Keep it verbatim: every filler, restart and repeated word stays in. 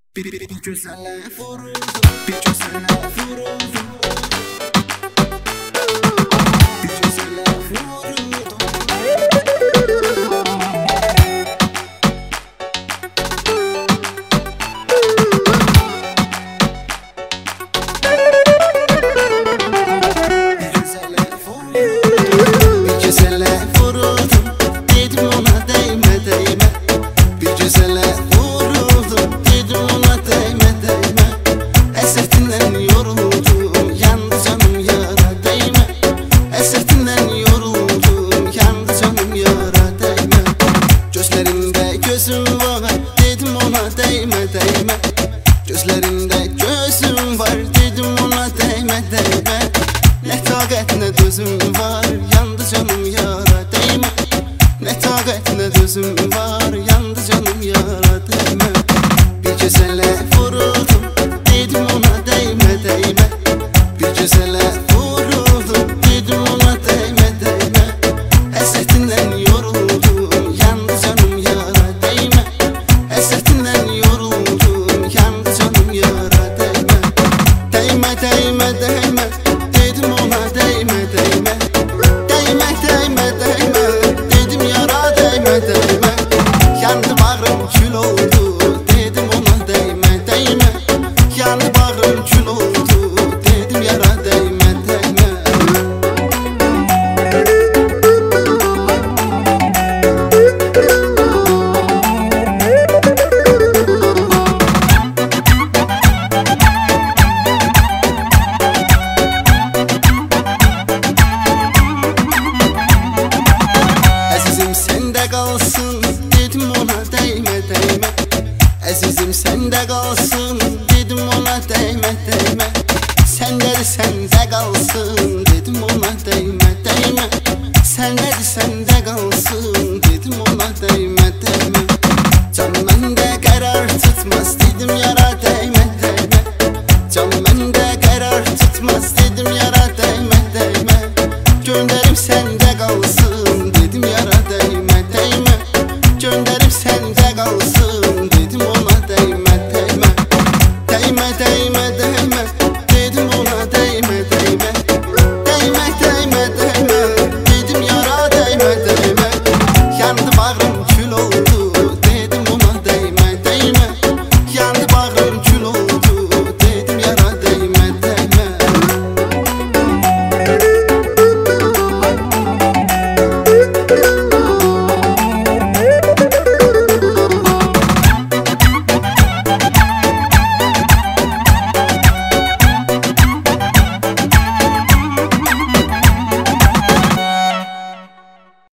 Bir, bir, bir güzelle vuruldum, bir güzelle vuruldum. Bir güzelle vuruldum. Bir güzelle vuruldum, bir güzelle vuruldum. Dedim ona değme değme. Bir güzelle vuruldum, dedim ona değme değme. Esetinden yoruldum, yandı canım yara değme. Esetinden yoruldum, yandı canım yara değme. Gözlerinde gözüm var, dedim ona değme değme. Gözlerinde gözüm var, dedim ona değme değme. Ne takat ne dözüm var, yandı canım yara değme. Ne takat ne dözüm var, yandı canım yara değme. Bir güzelle vuruldum, dedim ona değme değme. Bir güzelle vuruldum, dedim ona değme değme. Esetinden yoruldum, yandı canım yara değme. Esetinden yoruldum, yandı canım yara değme. Değme değme değme, dedim ona değme değme. Değme değme değme, dedim yara değme değme. Yandı bağrım kül oldu, dedim ona değme değme. Yandı bağrım kül oldu, dedim yara değme değme. Azizim sende kalsın, dedim ona değme değme. Azizim sende kalsın, dedim ona değme değme. Sende sende kalsın, dedim ona değme değme. Sende sende kalsın,